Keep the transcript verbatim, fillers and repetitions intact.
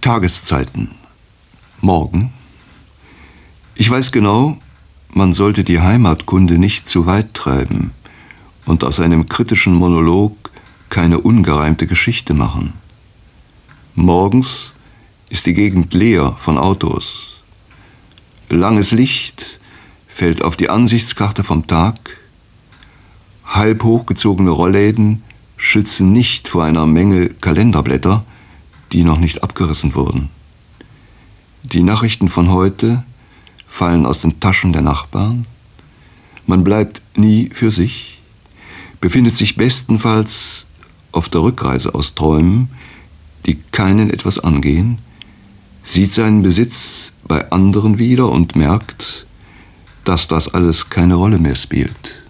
Tageszeiten. Morgen. Ich weiß genau, man sollte die Heimatkunde nicht zu weit treiben und aus einem kritischen Monolog keine ungereimte Geschichte machen. Morgens ist die Gegend leer von Autos. Langes Licht fällt auf die Ansichtskarte vom Tag. Halb hochgezogene Rollläden schützen nicht vor einer Menge Kalenderblätter, die noch nicht abgerissen wurden. Die Nachrichten von heute fallen aus den Taschen der Nachbarn. Man bleibt nie für sich, befindet sich bestenfalls auf der Rückreise aus Träumen, die keinen etwas angehen, sieht seinen Besitz bei anderen wieder und merkt, dass das alles keine Rolle mehr spielt.